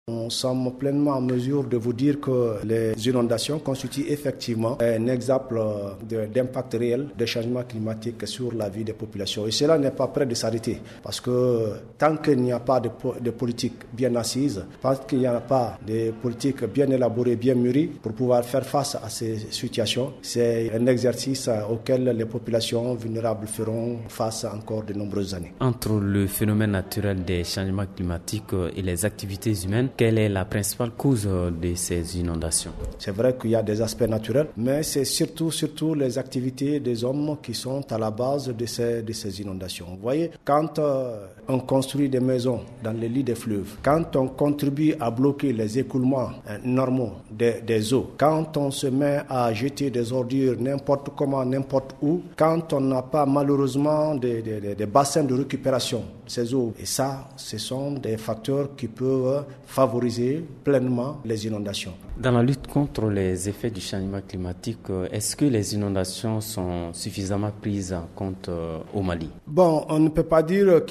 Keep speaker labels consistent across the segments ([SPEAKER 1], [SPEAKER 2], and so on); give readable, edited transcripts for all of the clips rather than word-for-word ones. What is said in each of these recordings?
[SPEAKER 1] Nous sommes pleinement en mesure de vous dire que les inondations constituent effectivement un exemple d'impact réel des changements climatiques sur la vie des populations. Et cela n'est pas prêt de s'arrêter parce que tant qu'il n'y a pas de politique bien assise, tant qu'il n'y a pas de politique bien élaborée, bien mûrie pour pouvoir faire face à ces situations, c'est un exercice auquel les populations vulnérables feront face encore de nombreuses années.
[SPEAKER 2] Entre le phénomène naturel des changements climatiques et les activités humaines, quelle est la principale cause de ces inondations?
[SPEAKER 1] C'est vrai qu'il y a des aspects naturels, mais c'est surtout les activités des hommes qui sont à la base de ces inondations. Vous voyez, quand on construit des maisons dans les lits des fleuves, quand on contribue à bloquer les écoulements normaux des eaux, quand on se met à jeter des ordures n'importe comment, n'importe où, quand on n'a pas malheureusement des bassins de récupération de ces eaux, et ça, ce sont des facteurs qui peuvent favoriser pleinement les inondations.
[SPEAKER 2] Dans la lutte contre les effets du changement climatique, est-ce que les inondations sont suffisamment prises en compte au Mali?
[SPEAKER 1] Bon, on ne peut pas dire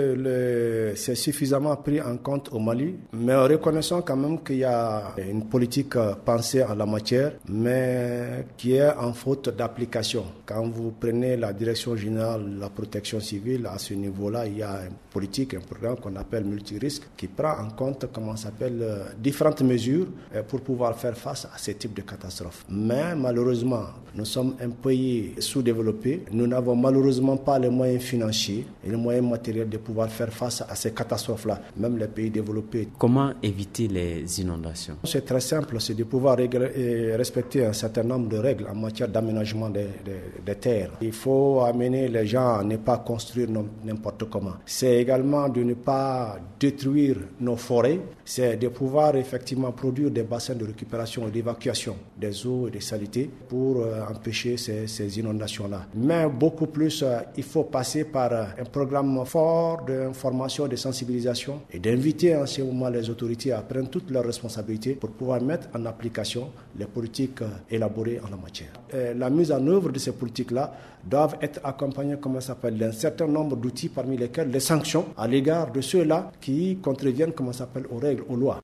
[SPEAKER 1] que c'est suffisamment pris en compte au Mali, mais reconnaissons quand même qu'il y a une politique pensée en la matière, mais qui est en faute d'application. Quand vous prenez la direction générale de la protection civile, à ce niveau-là, il y a une politique, un programme qu'on appelle multirisque, qui prend en compte, différentes mesures pour pouvoir faire face à ce type de catastrophes. Mais malheureusement, nous sommes un pays sous-développé. Nous n'avons malheureusement pas les moyens financiers et les moyens matériels de pouvoir faire face à ces catastrophes-là, même les pays développés.
[SPEAKER 2] Comment éviter les inondations? C'est
[SPEAKER 1] très simple, c'est de pouvoir respecter un certain nombre de règles en matière d'aménagement des terres. Il faut amener les gens à ne pas construire n'importe comment. C'est également de ne pas détruire nos forêts. C'est de pouvoir effectivement produire des bassins de récupération et d'évacuation des eaux et des saletés pour empêcher ces inondations-là. Mais beaucoup plus, il faut passer par un programme fort d'information, de sensibilisation et d'inviter en ce moment les autorités à prendre toutes leurs responsabilités pour pouvoir mettre en application les politiques élaborées en la matière. La mise en œuvre de ces politiques-là doivent être accompagnées, d'un certain nombre d'outils parmi lesquels les sanctions à l'égard de ceux-là qui contreviennent, aux règles, aux lois.